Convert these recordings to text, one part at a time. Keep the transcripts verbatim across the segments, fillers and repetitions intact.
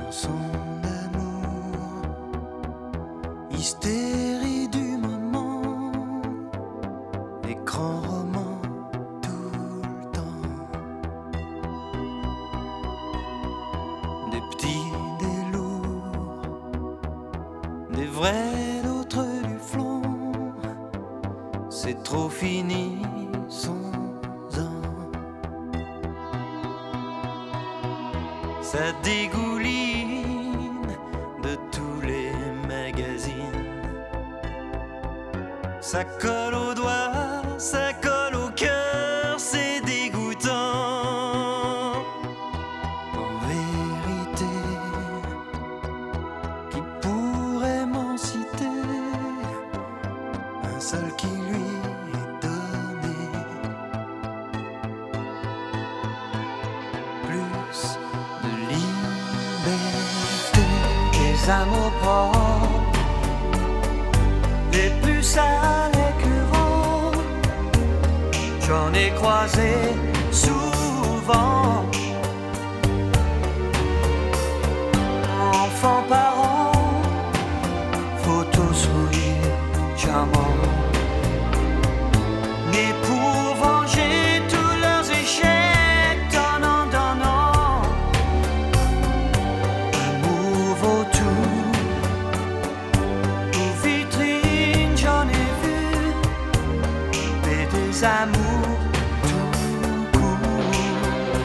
chanson d'amour, hystérie du moment, écran roman tout le temps, des petits, des lourds, des vrais, d'autres du flanc, c'est trop fini sans un. Ça dégouline de tous les magazines, ça colle aux doigts, ça colle au cœur, c'est dégoûtant. En vérité, qui pourrait m'en citer un seul qui lui est donné plus de liberté, des amours propres, des puces à l'écureuil, j'en ai croisé souvent. Enfants, parents, photos, sourires, charmants, nés pour venger tous leurs échecs, donnant, donnant. Amour vaut tout, aux vitrines j'en ai vu, et des amours tout court.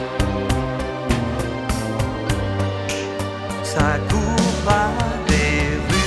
Ça court par les rues.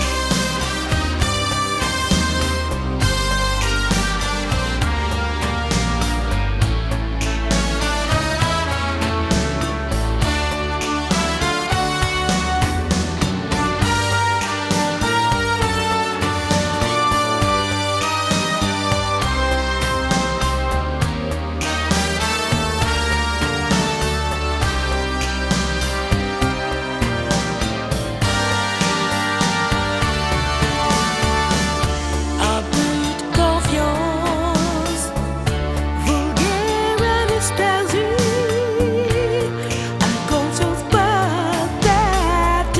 Un but de confiance, vulgaire et dispersie, une conscience pathétique.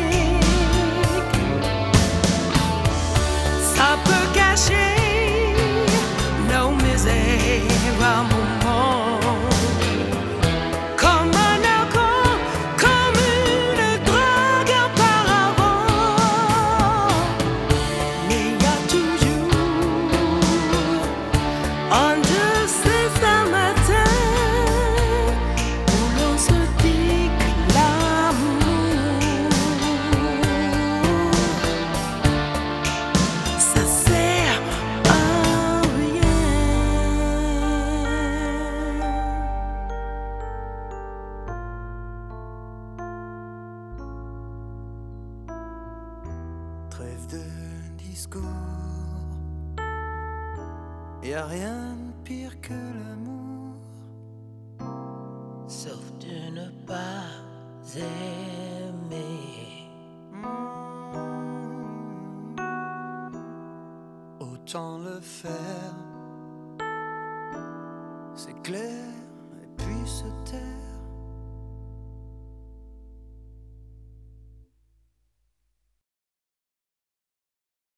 Ça peut cacher nos misères à un moment, comme un alcool, comme une drogue auparavant. Mais y a toujours un de ces matins où l'on se dit que l'amour, ça sert à rien. Trêve de discours, y a rien de pire que l'amour, Sauf de ne pas aimer. autant le faire, c'est clair.